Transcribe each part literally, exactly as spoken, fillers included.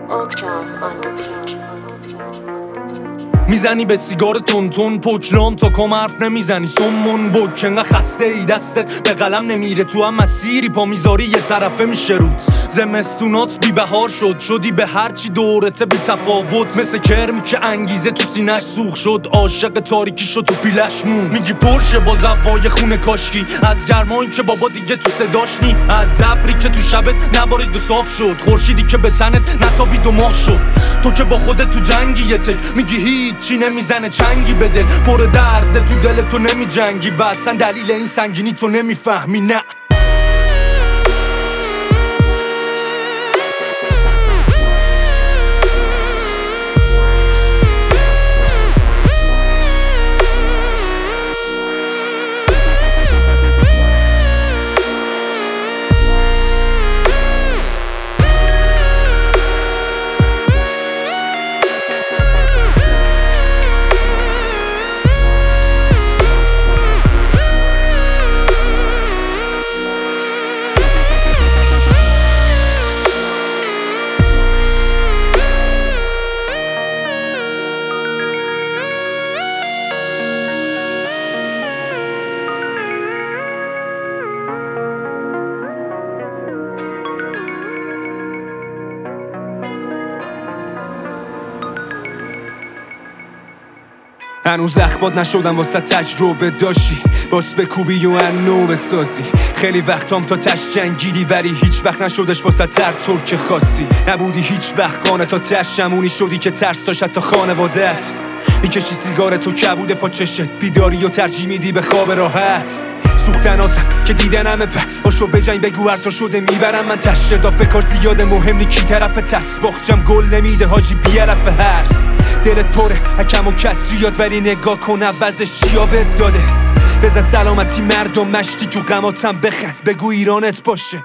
Octave on the beat. میزنی به سیگار تون تون پوکلان تا کم حرف نمیزنی سمون بک انقدر خسته ای دستت به قلم نمیره تو هم مسیری پا میذاری یه طرفه میشه روت زمستونات بی بهار شد شدی به هرچی دورته بی تفاوت مثل کرمی که انگیزه تو سینش سوخ شد عاشق تاریکی شد تو پیلش مون میگی پرشه با زوای خونه کاشکی از گرمایی که بابا دیگه تو صداش نی از ابری که تو شبت نبارید و صاف شد خورشیدی که به تنت نتابید و ماه شد تو که با خودت تو جنگی یه تک میگی هیچی نمیزنه چنگی بده پر درد تو دل تو نمی جنگی و اصلا دلیل این سنگینی تو نمیفهمی نه هنوز اخبات نشدم واسه تجربه داشتی باس بکوبی و انو بسازی خیلی وقتام تا تش جنگیدی ولی هیچ وقت نشدش واسه تر ترک خاصی نبودی هیچ وقت قانه تا تش شمونی شدی که ترس داشت تا خانوادت میکشی سیگار تو کبود پا چشت بیداری و ترجیح میدی به خواب راحت سوختناتم که دیدنمه په باشو بجنگ بگو هر تا شده میبرم من تش اضافه کار زیاده مهم نی کی طرف تسباخجم گل نمیده حاجی بیرف هرس دلت پره حکم و کسریات ولی نگاه کن عوضش چیا بهت داده بزن سلامتی مردم مشتی تو غماتم بخند بگو ایرانت باشه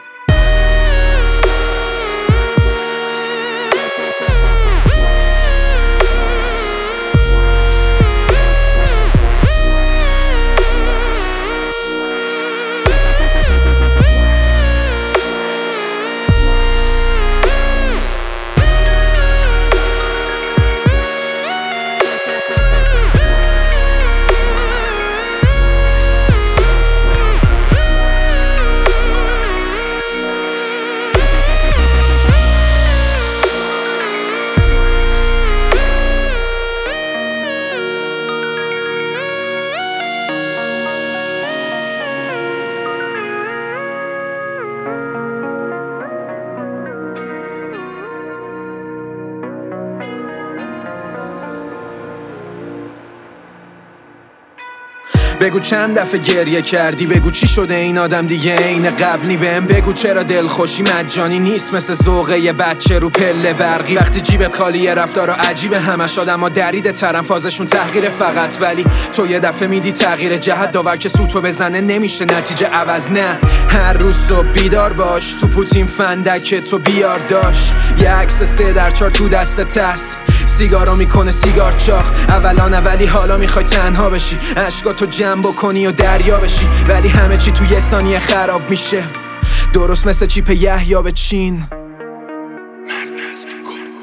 بگو چند دفعه گریه کردی بگو چی شده این آدم دیگه عین قبلی بهم بگو چرا دلخوشی مجانی نیست مثل ذوقه یه بچه رو پله برقی وقتی جیبت خالیه رفتارا عجیبه همش آدما درید ترن فازشون تحقیر فقط ولی تو یه دفعه میدی تغییر جهت داور که سوتو بزنه نمیشه نتیجه عوض نه هر روز صبح بیدار باش تو پوتین فندک تو بیار داشت یه عکس سه در چار تو دست تست سیگارو میکنه سیگار چاق اولان اولی حالا میخوای تنها بشی اشکاتو جمع بکنی و دریا بشی ولی همه چی تو یه ثانیه خراب میشه درست مثل چیپ یحیی به چین مرکز